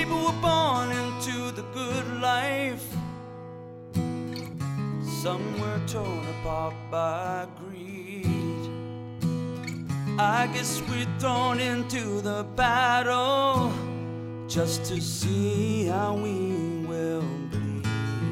people were born into the good life. Some were torn apart by greed. I guess we're thrown into the battle just to see how we will bleed.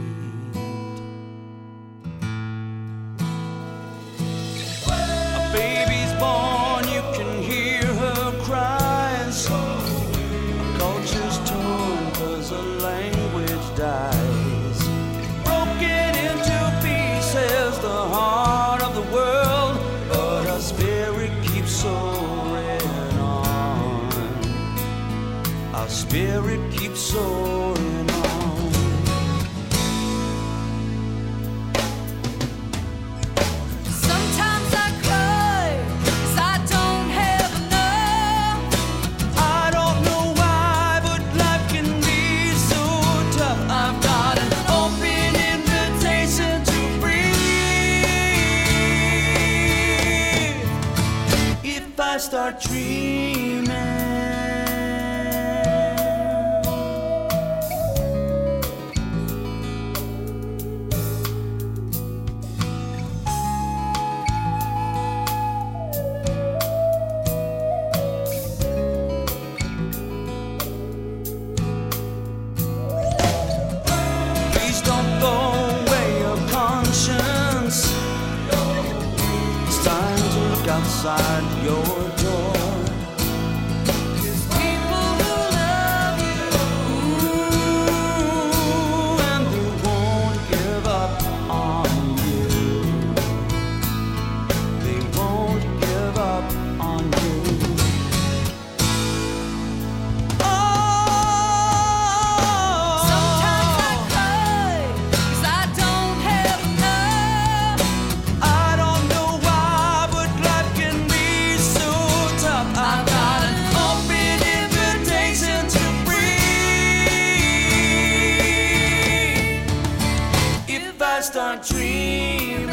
A baby's born, you can hear her cries. A culture's torn 'cause a language dies. Broken into pieces, the heart of the world, but our spirit keeps soaring on. Our spirit keeps soaring on. Sometimes I cry 'cause I don't have enough. I don't know why, but life can be so tough. I've got an open invitation to breathe. If I start dreaming, please don't throw away your conscience. It's time to look outside your door. People who love you, Ooh, and they won't give up on you. They won't give up on you. sometimes I Oh, cry 'cause I don't have enough. I don't know why, but life can be so tough. I've got an open invitation to breathe. If I start dreaming,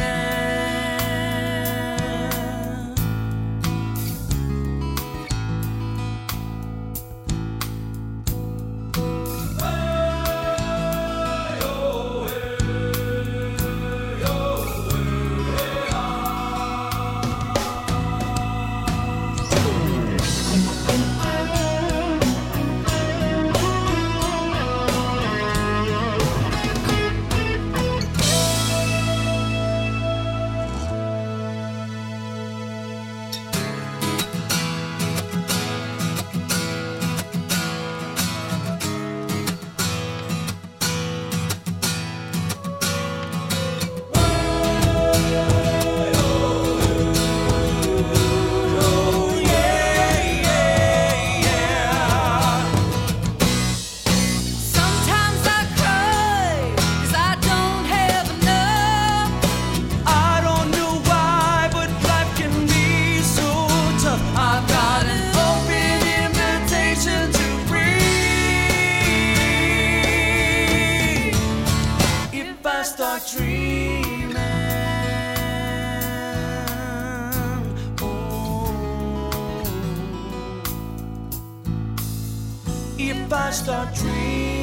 oh yeah, yeah, yeah. Sometimes I cry 'cause I don't have enough. I don't know why, but life can be so tough. I've got an open invitation to breathe. If I start dreaming, oh, if I start dreaming.